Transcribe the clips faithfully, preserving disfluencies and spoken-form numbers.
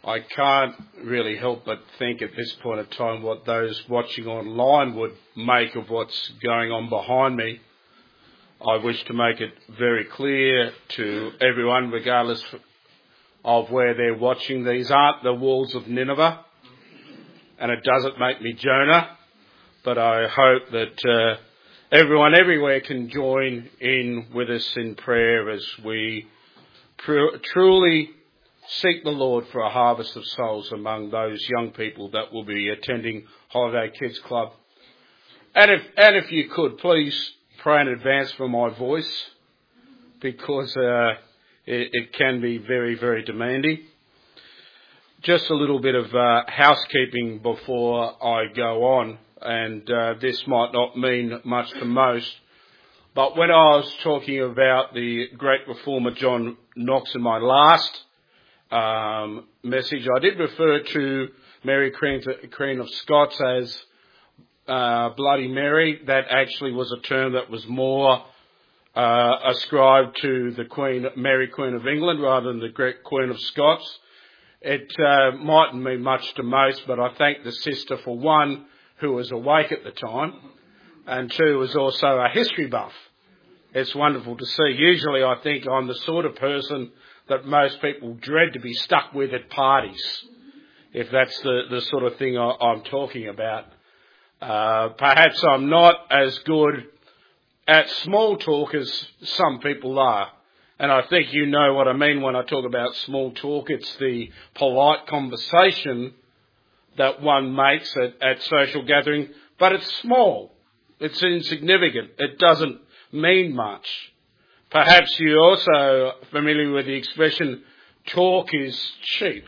I can't really help but think at this point of time what those watching online would make of what's going on behind me. I wish to make it very clear to everyone, regardless of where they're watching, these aren't the walls of Nineveh, and it doesn't make me Jonah, but I hope that uh, everyone everywhere can join in with us in prayer as we pr- truly seek the Lord for a harvest of souls among those young people that will be attending Holiday Kids Club. And if, and if you could, please pray in advance for my voice, because uh, it, it can be very, very demanding. Just a little bit of uh, housekeeping before I go on, and uh, this might not mean much to most, but when I was talking about the great reformer John Knox in my last um, message, I did refer to Mary Queen, Queen of Scots as uh, Bloody Mary. That actually was a term that was more uh, ascribed to the Queen, Mary Queen of England, rather than the great Queen of Scots. It uh, mightn't mean much to most, but I thank the sister for one, who was awake at the time, and two, was also a history buff. It's wonderful to see. Usually I think I'm the sort of person that most people dread to be stuck with at parties, if that's the, the sort of thing I, I'm talking about. Uh, perhaps I'm not as good at small talk as some people are. And I think you know what I mean when I talk about small talk. It's the polite conversation that one makes at, at social gathering, but it's small. It's insignificant. It doesn't mean much. Perhaps you're also familiar with the expression, talk is cheap.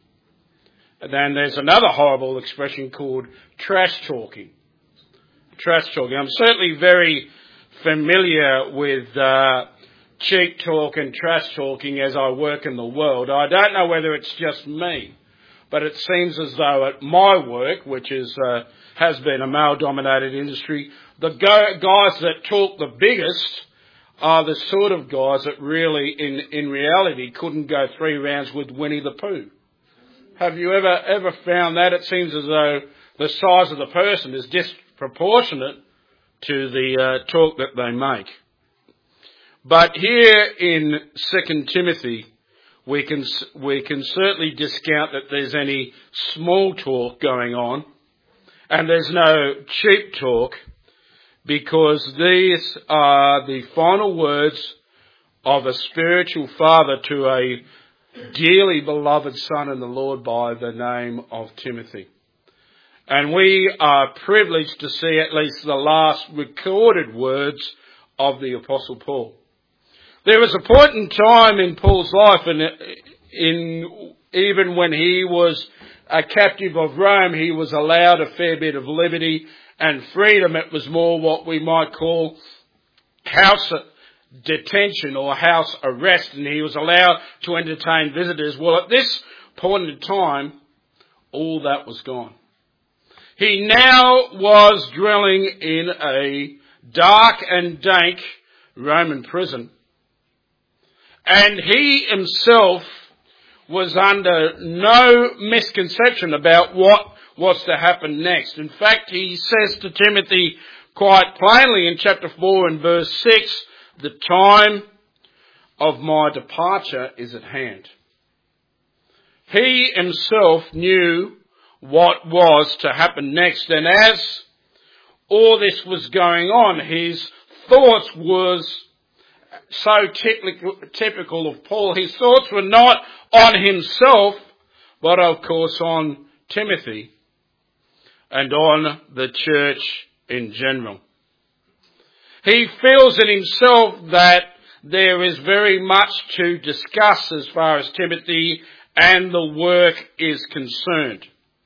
And then there's another horrible expression called trash talking. Trash talking. I'm certainly very familiar with uh, cheap talk and trash talking as I work in the world. I don't know whether it's just me, but it seems as though at my work, which is uh, has been a male-dominated industry, the go- guys that talk the biggest are the sort of guys that really, in, in reality, couldn't go three rounds with Winnie the Pooh. Have you ever ever found that? It seems as though the size of the person is disproportionate to the uh, talk that they make. But here in Second Timothy, we can we can certainly discount that there's any small talk going on, and there's no cheap talk, because these are the final words of a spiritual father to a dearly beloved son in the Lord by the name of Timothy. And we are privileged to see at least the last recorded words of the Apostle Paul. There was a point in time in Paul's life, and in, even when he was a captive of Rome, he was allowed a fair bit of liberty and freedom. It was more what we might call house detention or house arrest, and he was allowed to entertain visitors. Well, at this point in time, all that was gone. He now was dwelling in a dark and dank Roman prison, and he himself was under no misconception about what was to happen next. In fact, he says to Timothy quite plainly in chapter four and verse six, the time of my departure is at hand. He himself knew what was to happen next, and as all this was going on, his thoughts was so typical, typical of Paul. His thoughts were not on himself, but of course on Timothy and on the church in general. He feels in himself that there is very much to discuss as far as Timothy and the work is concerned.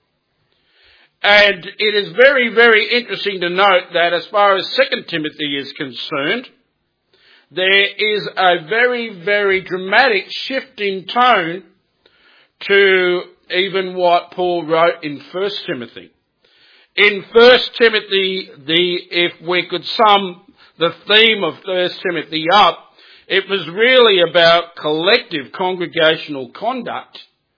And it is very, very interesting to note that as far as Second Timothy is concerned, there is a very, very dramatic shift in tone to even what Paul wrote in First Timothy. In First Timothy, the if we could sum the theme of First Timothy up, it was really about collective congregational conduct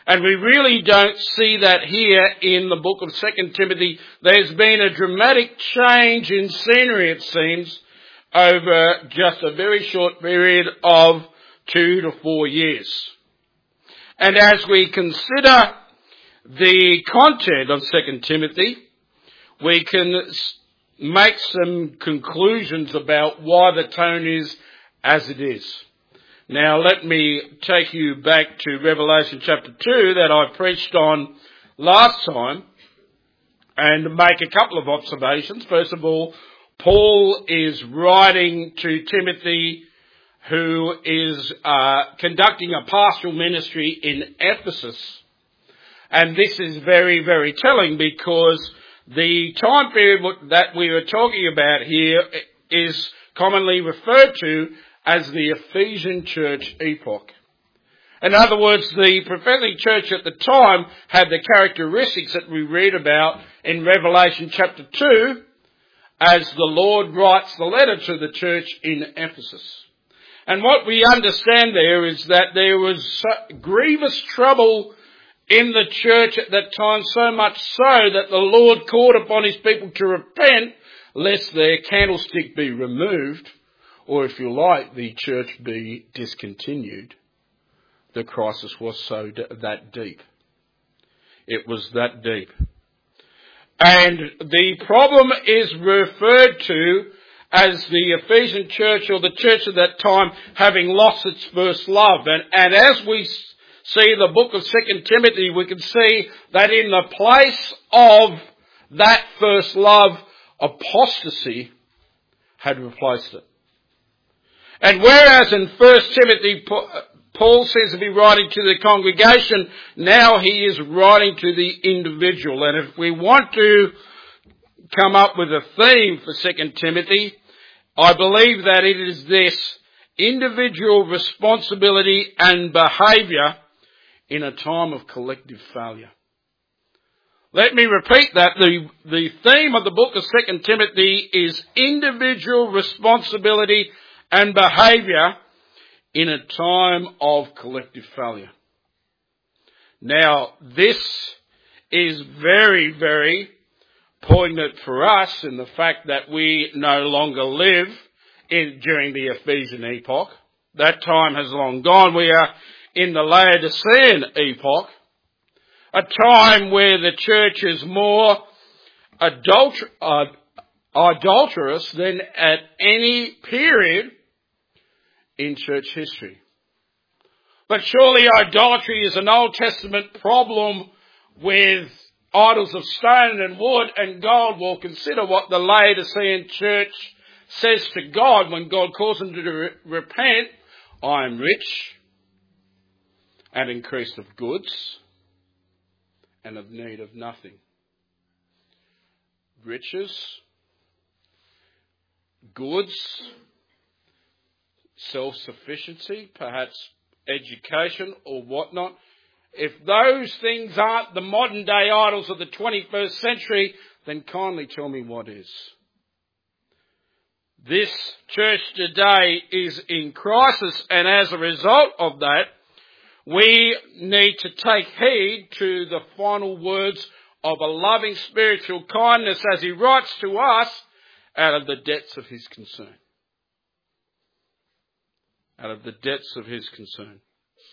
And we really don't see that here in the book of Second Timothy. There's been a dramatic change in scenery, it seems, over just a very short period of two to four years. And as we consider the content of Second Timothy, we can make some conclusions about why the tone is as it is. Now let me take you back to Revelation chapter two that I preached on last time and make a couple of observations. First of all, Paul is writing to Timothy, who is uh, conducting a pastoral ministry in Ephesus. And this is very, very telling because the time period that we are talking about here is commonly referred to as the Ephesian church epoch. In other words, the prophetic church at the time had the characteristics that we read about in Revelation chapter two as the Lord writes the letter to the church in Ephesus. And what we understand there is that there was grievous trouble in the church at that time, so much so that the Lord called upon his people to repent, lest their candlestick be removed, or if you like, the church be discontinued. The crisis was so d- that deep. It was that deep. And the problem is referred to as the Ephesian church, or the church of that time, having lost its first love. And, and as we see the book of Second Timothy, we can see that in the place of that first love, apostasy had replaced it. And whereas in First Timothy, Paul says to be writing to the congregation, now he is writing to the individual. And if we want to come up with a theme for Second Timothy, I believe that it is this: individual responsibility and behaviour in a time of collective failure. Let me repeat that. The, the theme of the book of Second Timothy is individual responsibility and behaviour in a time of collective failure. Now, this is very, very poignant for us in the fact that we no longer live in during the Ephesian epoch. That time has long gone. We are in the Laodicean epoch, a time where the church is more adulter- uh, adulterous than at any period in church history. But surely idolatry is an Old Testament problem with idols of stone and wood and gold. Well, consider what the Laodicean church says to God when God calls them to re- repent. I am rich and increased of goods and of need of nothing. Riches, goods, self-sufficiency, perhaps education or whatnot. If those things aren't the modern day idols of the twenty-first century, then kindly tell me what is. This church today is in crisis, and as a result of that, we need to take heed to the final words of a loving spiritual kindness as he writes to us out of the depths of his concern. Out of the depths of his concern.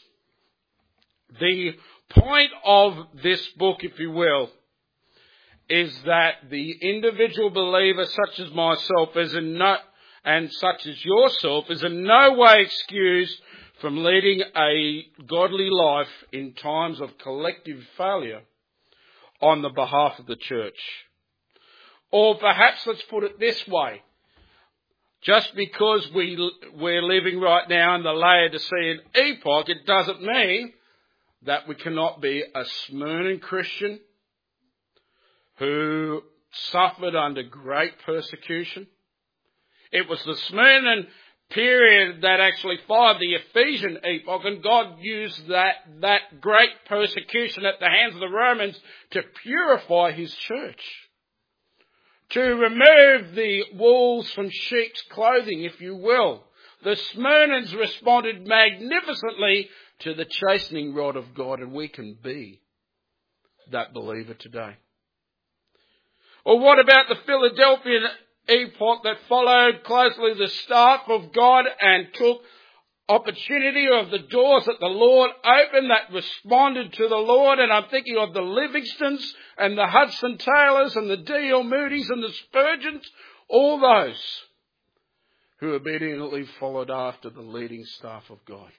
The point of this book, if you will, is that the individual believer such as myself is in no, and such as yourself is in no way excused from leading a godly life in times of collective failure on the behalf of the church. Or perhaps let's put it this way. Just because we, we're living right now in the Laodicean epoch, it doesn't mean that we cannot be a Smyrna Christian who suffered under great persecution. It was the Smyrna period that actually followed the Ephesian epoch, and God used that, that great persecution at the hands of the Romans to purify his church. To remove the wolves from sheep's clothing, if you will. The Smyrnans responded magnificently to the chastening rod of God, and we can be that believer today. Or what about the Philadelphian epoch that followed closely the staff of God and took opportunity of the doors that the Lord opened, that responded to the Lord? And I'm thinking of the Livingstons and the Hudson Taylors and the D L Moody's and the Spurgeons, all those who obediently followed after the leading staff of God.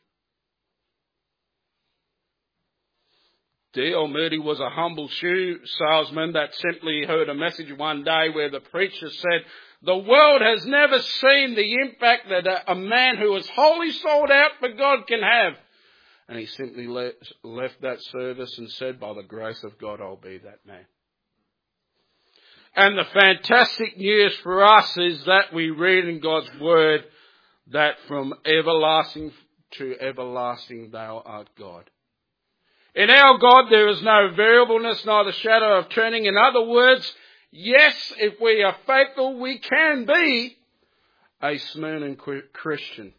D L Moody was a humble shoe salesman that simply heard a message one day where the preacher said, "The world has never seen the impact that a, a man who is wholly sold out for God can have." And he simply le- left that service and said, "By the grace of God, I'll be that man." And the fantastic news for us is that we read in God's word that from everlasting to everlasting thou art God. In our God there is no variableness, neither shadow of turning. In other words, yes, if we are faithful, we can be a Smyrna Christian,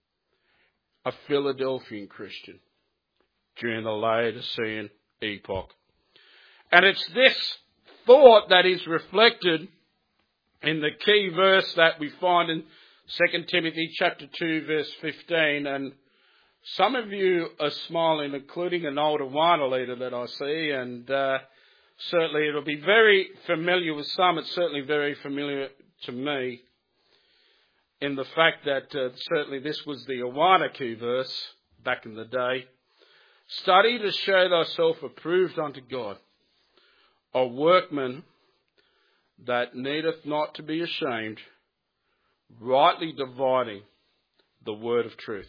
a Philadelphian Christian during the Laodicean epoch. And it's this thought that is reflected in the key verse that we find in Second Timothy chapter two, verse fifteen. And some of you are smiling, including an older wine leader that I see, and uh, certainly it'll be very familiar with some. It's certainly very familiar to me in the fact that uh, certainly this was the Awana key verse back in the day. Study to show thyself approved unto God, a workman that needeth not to be ashamed, rightly dividing the word of truth.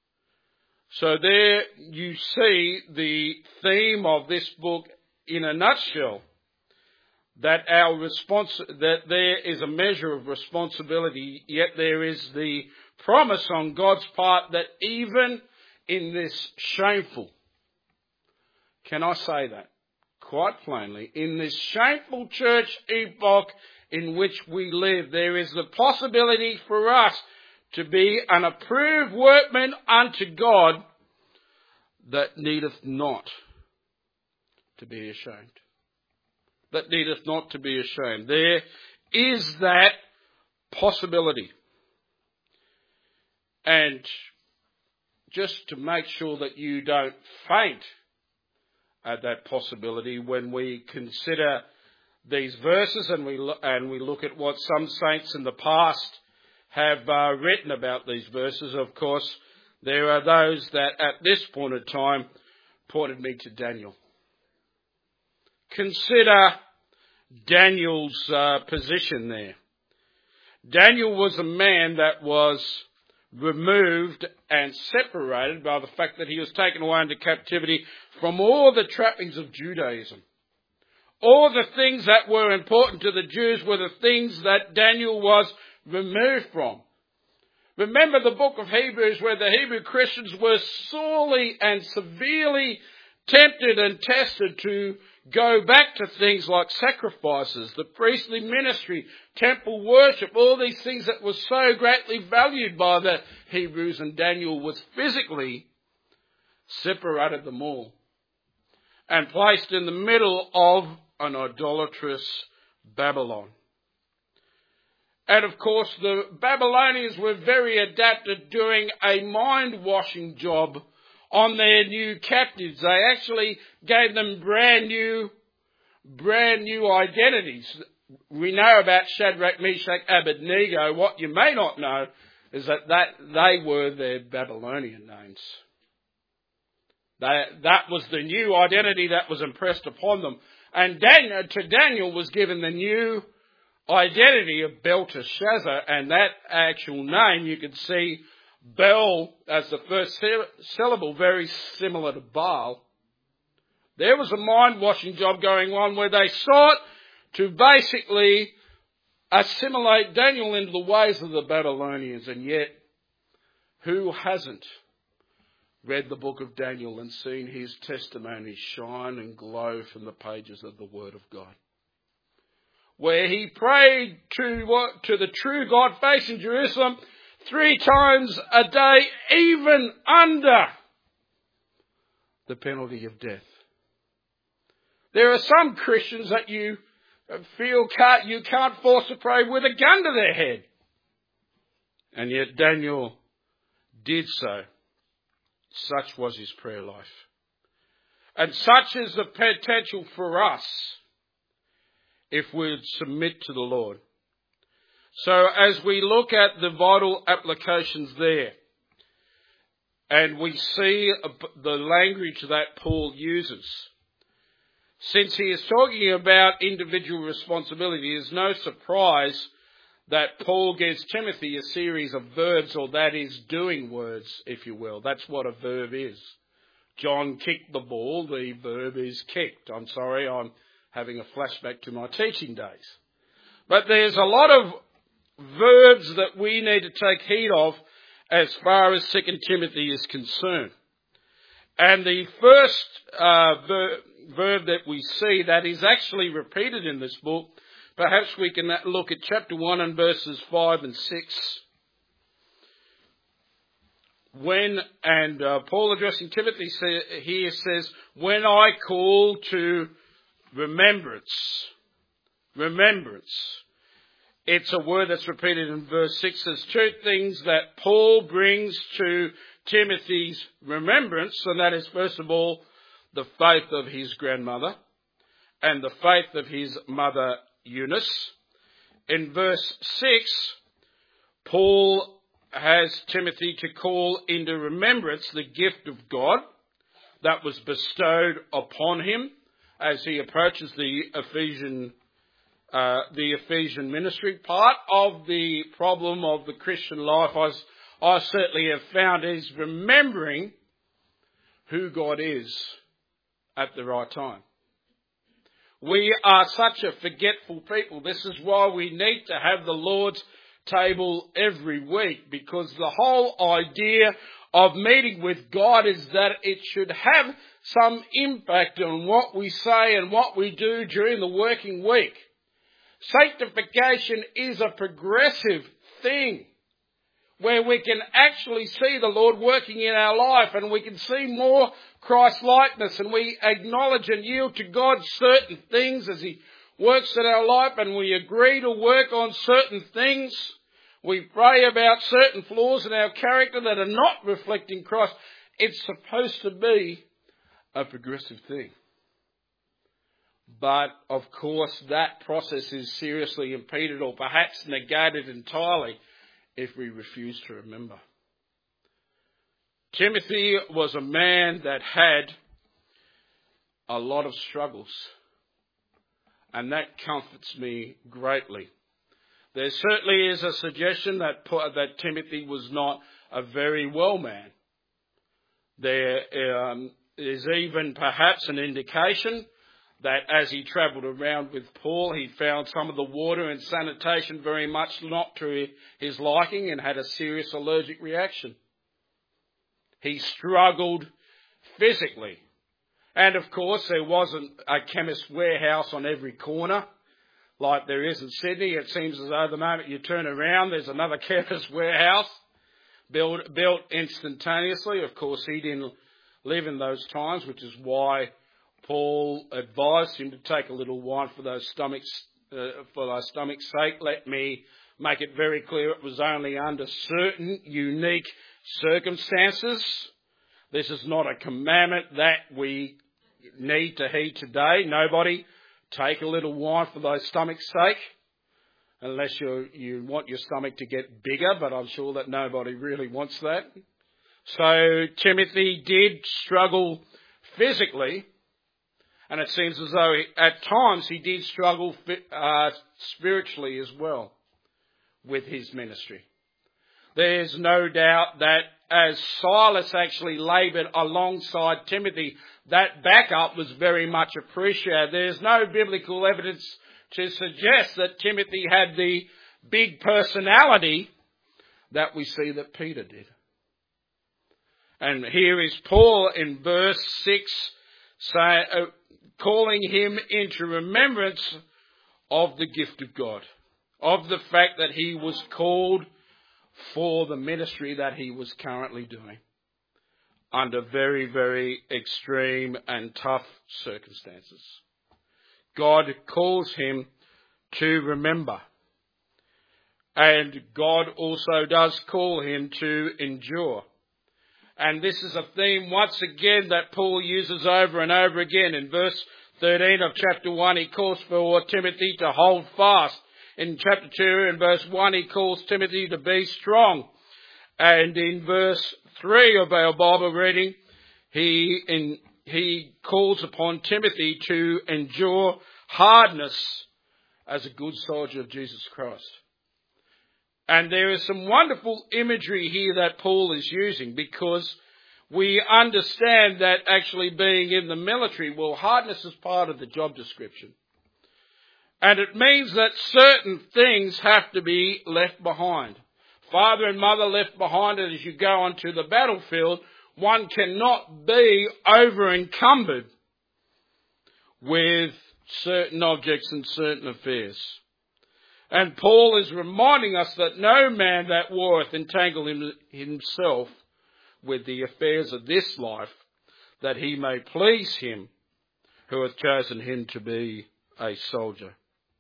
So there you see the theme of this book in a nutshell, that our response, that there is a measure of responsibility, yet there is the promise on God's part that even in this shameful, can I say that quite plainly, in this shameful church epoch in which we live, there is the possibility for us to be an approved workman unto God that needeth not to be ashamed. That needeth not to be ashamed. There is that possibility. And just to make sure that you don't faint at that possibility, when we consider these verses and we look, and we look at what some saints in the past have uh, written about these verses, of course, there are those that at this point in time pointed me to Daniel. Consider Daniel's uh, position there. Daniel was a man that was removed and separated by the fact that he was taken away into captivity from all the trappings of Judaism. All the things that were important to the Jews were the things that Daniel was removed from. Remember the book of Hebrews, where the Hebrew Christians were sorely and severely tempted and tested to go back to things like sacrifices, the priestly ministry, temple worship, all these things that were so greatly valued by the Hebrews, and Daniel was physically separated them all and placed in the middle of an idolatrous Babylon. And of course, the Babylonians were very adapted doing a mind-washing job on their new captives. They actually gave them brand new, brand new identities. We know about Shadrach, Meshach, Abednego. What you may not know is that, that they were their Babylonian names. They, that was the new identity that was impressed upon them. And Daniel, to Daniel was given the new identity of Belteshazzar, and that actual name you could see Bel as the first syllable, very similar to Baal. There was a mind-washing job going on where they sought to basically assimilate Daniel into the ways of the Babylonians, and yet who hasn't read the book of Daniel and seen his testimony shine and glow from the pages of the Word of God, where he prayed to what, to the true God facing Jerusalem, three times a day, even under the penalty of death. There are some Christians that you feel can't, you can't force to pray with a gun to their head. And yet Daniel did so. Such was his prayer life. And such is the potential for us if we would submit to the Lord. So as we look at the vital applications there, and we see the language that Paul uses, since he is talking about individual responsibility, it is no surprise that Paul gives Timothy a series of verbs, or that is, doing words, if you will. That's what a verb is. John kicked the ball, the verb is kicked. I'm sorry, I'm having a flashback to my teaching days. But there's a lot of verbs that we need to take heed of as far as Second Timothy is concerned. And the first uh, ver- verb that we see that is actually repeated in this book, perhaps we can look at chapter one and verses five and six. When, and uh, Paul addressing Timothy say, here says, when I call to remembrance, remembrance. It's a word that's repeated in verse six. There's two things that Paul brings to Timothy's remembrance, and that is, first of all, the faith of his grandmother and the faith of his mother Eunice. In verse six, Paul has Timothy to call into remembrance the gift of God that was bestowed upon him as he approaches the Ephesian uh, the Ephesian ministry. Part of the problem of the Christian life, I, I certainly have found, is remembering who God is at the right time. We are such a forgetful people. This is why we need to have the Lord's table every week, because the whole idea of meeting with God is that it should have some impact on what we say and what we do during the working week. Sanctification is a progressive thing where we can actually see the Lord working in our life, and we can see more Christ-likeness, and we acknowledge and yield to God certain things as He works in our life, and we agree to work on certain things. We pray about certain flaws in our character that are not reflecting Christ. It's supposed to be a progressive thing. But, of course, that process is seriously impeded or perhaps negated entirely if we refuse to remember. Timothy was a man that had a lot of struggles, and that comforts me greatly. There certainly is a suggestion that, that Timothy was not a very well man. There um, is even perhaps an indication that as he travelled around with Paul, he found some of the water and sanitation very much not to his liking and had a serious allergic reaction. He struggled physically. And of course, there wasn't a chemist's warehouse on every corner like there is in Sydney. It seems as though the moment you turn around, there's another chemist's warehouse built, built instantaneously. Of course, he didn't live in those times, which is why Paul advised him to take a little wine for those stomachs, uh, for their stomach's sake. Let me make it very clear, it was only under certain unique circumstances. This is not a commandment that we need to heed today. Nobody take a little wine for thy stomach's sake, unless you you want your stomach to get bigger, but I'm sure that nobody really wants that. So Timothy did struggle physically, and it seems as though he, at times he did struggle uh, spiritually as well with his ministry. There's no doubt that as Silas actually laboured alongside Timothy, that backup was very much appreciated. There's no biblical evidence to suggest that Timothy had the big personality that we see that Peter did. And here is Paul in verse six say, uh, calling him into remembrance of the gift of God, of the fact that he was called for the ministry that he was currently doing under very, very extreme and tough circumstances. God calls him to remember. And God also does call him to endure. And this is a theme once again that Paul uses over and over again. In verse thirteen of chapter one, he calls for Timothy to hold fast. In chapter two, in verse one, he calls Timothy to be strong. And in verse three of our Bible reading, he, in, he calls upon Timothy to endure hardness as a good soldier of Jesus Christ. And there is some wonderful imagery here that Paul is using, because we understand that actually being in the military, well, hardness is part of the job description. And it means that certain things have to be left behind. Father and mother left behind, and as you go onto the battlefield, one cannot be over encumbered with certain objects and certain affairs. And Paul is reminding us that no man that warreth entangle him, himself with the affairs of this life, that he may please him who hath chosen him to be a soldier.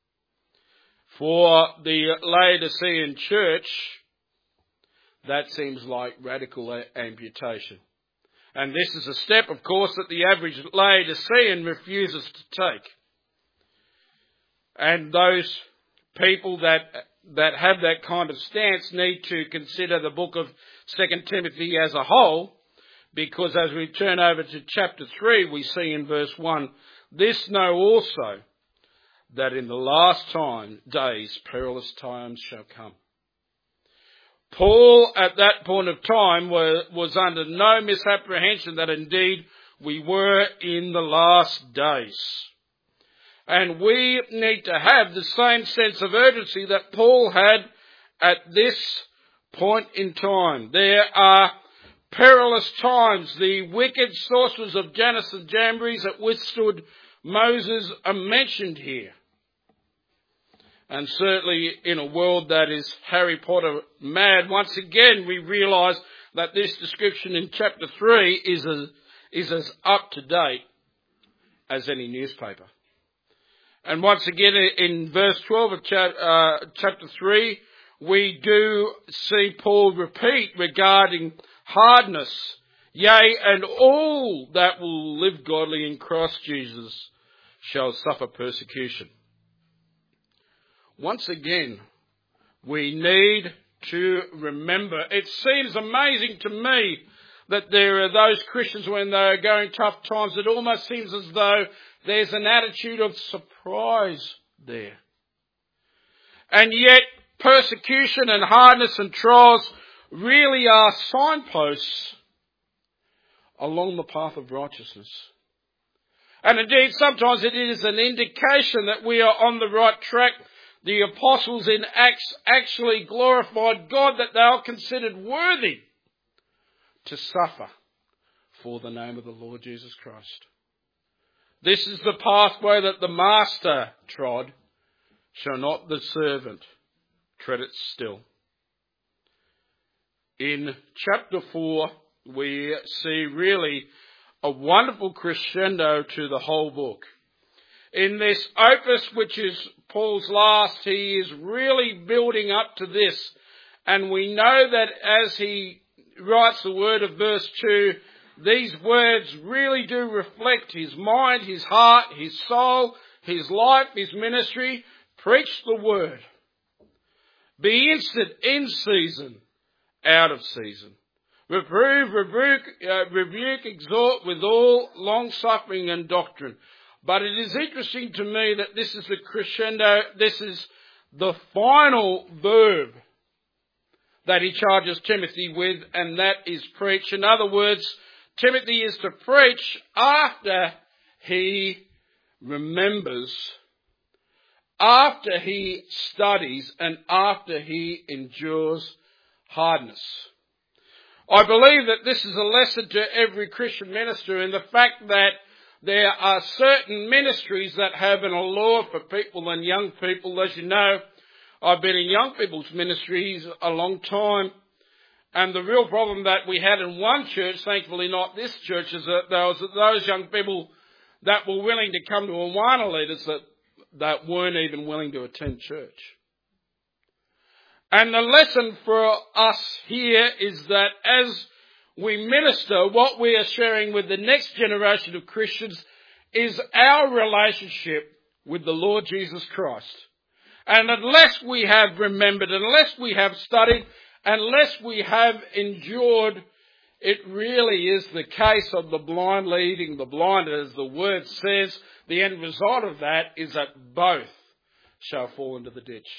For the Laodicean church, that seems like radical amputation. And this is a step, of course, that the average Laodicean refuses to take. And those people that that have that kind of stance need to consider the book of Second Timothy as a whole, because as we turn over to chapter three, we see in verse one, this know also, that in the last time days perilous times shall come. Paul at that point of time were, was under no misapprehension that indeed we were in the last days. And we need to have the same sense of urgency that Paul had at this point in time. There are perilous times. The wicked sorcerers of Jannes and Jambres that withstood Moses are mentioned here. And certainly in a world that is Harry Potter mad, once again we realise that this description in chapter three is as, is as up to date as any newspaper. And once again, in verse twelve of chapter three, we do see Paul repeat regarding hardness. Yea, and all that will live godly in Christ Jesus shall suffer persecution. Once again, we need to remember. It seems amazing to me that there are those Christians when they are going tough times, it almost seems as though there's an attitude of surprise there. And yet, persecution and hardness and trials really are signposts along the path of righteousness. And indeed, sometimes it is an indication that we are on the right track. The apostles in Acts actually glorified God that they are considered worthy to suffer for the name of the Lord Jesus Christ. This is the pathway that the master trod, shall not the servant tread it still. In chapter four, we see really a wonderful crescendo to the whole book. In this opus, which is Paul's last, he is really building up to this. And we know that as he writes the word of verse two, these words really do reflect his mind, his heart, his soul, his life, his ministry. Preach the word. Be instant in season, out of season. Reprove, rebuke, uh, rebuke, exhort with all long-suffering and doctrine. But it is interesting to me that this is the crescendo, this is the final verb that he charges Timothy with, and that is preach. In other words, Timothy is to preach after he remembers, after he studies, and after he endures hardness. I believe that this is a lesson to every Christian minister in the fact that there are certain ministries that have an allure for people and young people. As you know, I've been in young people's ministries a long time, and the real problem that we had in one church, thankfully not this church, is that there was those young people that were willing to come to Awana leaders that, that weren't even willing to attend church. And the lesson for us here is that as we minister, what we are sharing with the next generation of Christians is our relationship with the Lord Jesus Christ. And unless we have remembered, unless we have studied, unless we have endured, it really is the case of the blind leading the blind. As the word says, the end result of that is that both shall fall into the ditch.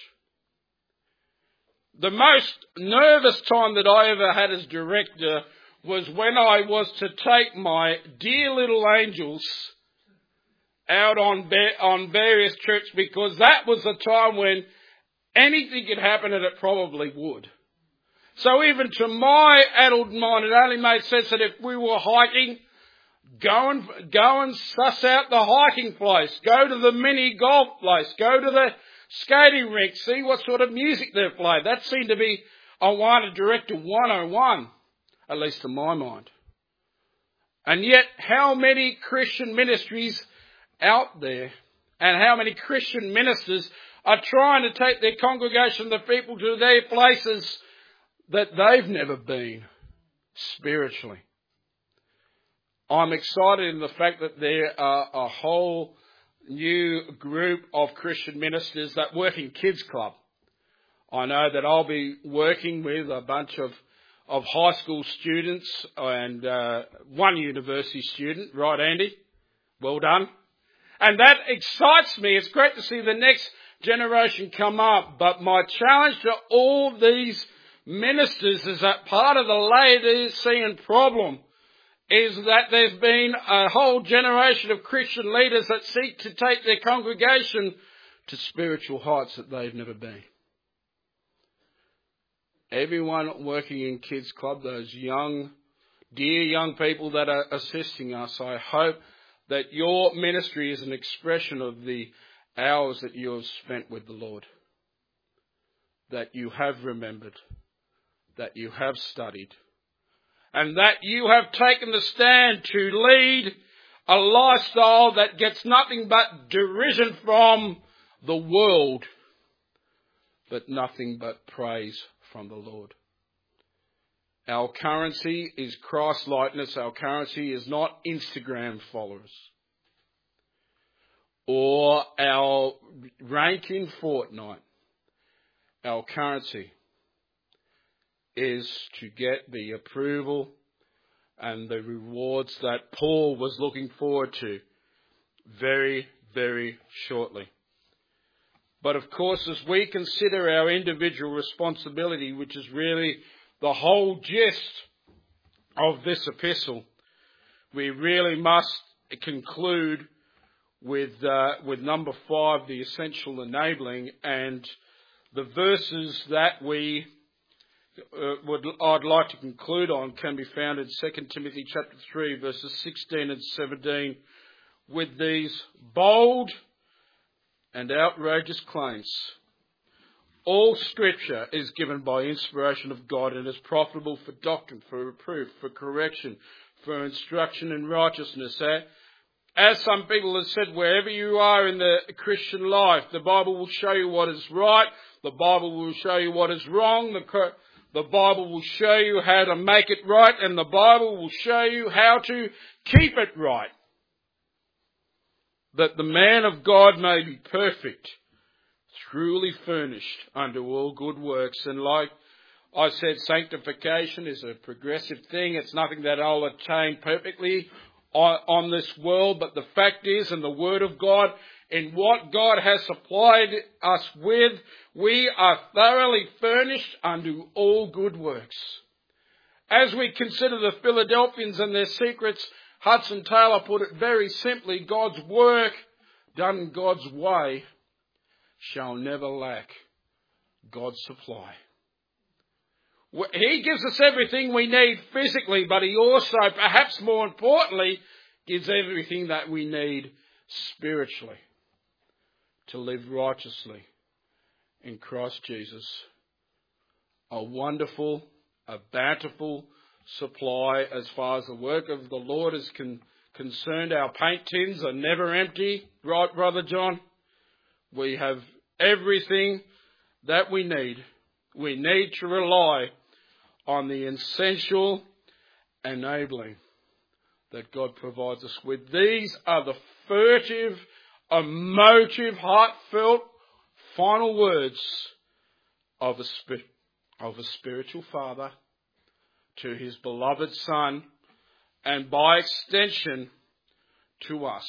The most nervous time that I ever had as director was when I was to take my dear little angels out on on various trips, because that was the time when anything could happen, and it probably would. So even to my adult mind, it only made sense that if we were hiking, go and, go and suss out the hiking place, go to the mini golf place, go to the skating rink, see what sort of music they play. That seemed to be Awana Director one oh one, at least in my mind. And yet, how many Christian ministries out there, and how many Christian ministers are trying to take their congregation, the people, to their places that they've never been spiritually. I'm excited in the fact that there are a whole new group of Christian ministers that work in Kids Club. I know that I'll be working with a bunch of, of high school students and uh, one university student. Right, Andy? Well done. And that excites me. It's great to see the next generation come up. But my challenge to all these ministers is that part of the Laodicean problem is that there's been a whole generation of Christian leaders that seek to take their congregation to spiritual heights that they've never been. Everyone working in Kids Club, those young, dear young people that are assisting us, I hope that your ministry is an expression of the hours that you have spent with the Lord, that you have remembered, that you have studied, and that you have taken the stand to lead a lifestyle that gets nothing but derision from the world, but nothing but praise from the Lord. Our currency is Christ-likeness. Our currency is not Instagram followers or our rank in Fortnite. Our currency is to get the approval and the rewards that Paul was looking forward to very, very shortly. But of course, as we consider our individual responsibility, which is really the whole gist of this epistle, we really must conclude with uh, with number five, the essential enabling, and the verses that we uh, would I'd like to conclude on can be found in Second Timothy chapter three, verses sixteen and seventeen, with these bold and outrageous claims. All Scripture is given by inspiration of God and is profitable for doctrine, for reproof, for correction, for instruction in righteousness. As some people have said, wherever you are in the Christian life, the Bible will show you what is right, the Bible will show you what is wrong, the, the Bible will show you how to make it right, and the Bible will show you how to keep it right, that the man of God may be perfect, truly furnished unto all good works. And like I said, sanctification is a progressive thing. It's nothing that I'll attain perfectly on, on this world, but the fact is, in the Word of God, in what God has supplied us with, we are thoroughly furnished unto all good works. As we consider the Philadelphians and their secrets, Hudson Taylor put it very simply: God's work done God's way shall never lack God's supply. He gives us everything we need physically, but he also, perhaps more importantly, gives everything that we need spiritually to live righteously in Christ Jesus. A wonderful, a bountiful supply as far as the work of the Lord is con- concerned. Our paint tins are never empty, right, Brother John? We have everything that we need. We need to rely on the essential enabling that God provides us with. These are the furtive, emotive, heartfelt, final words of a, spi- of a spiritual father to his beloved Son, and by extension to us.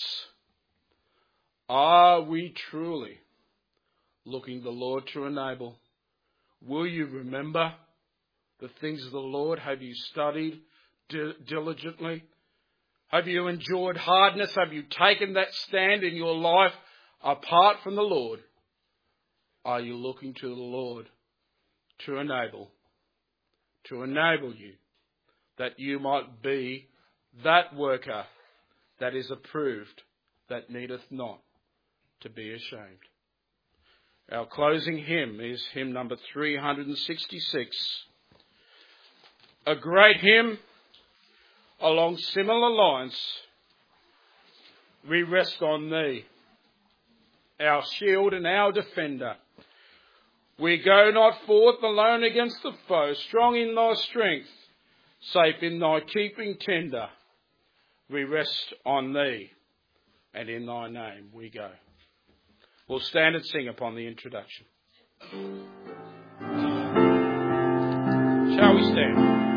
Are we truly looking the Lord to enable? Will you remember the things of the Lord? Have you studied di- diligently? Have you endured hardness? Have you taken that stand in your life apart from the Lord? Are you looking to the Lord to enable, to enable you, that you might be that worker that is approved, that needeth not to be ashamed? Our closing hymn is hymn number three hundred sixty-six. A great hymn along similar lines. We rest on thee, our shield and our defender. We go not forth alone against the foe, strong in thy strength, safe in thy keeping tender. We rest on thee, and in thy name we go. We'll stand and sing upon the introduction. Shall we stand?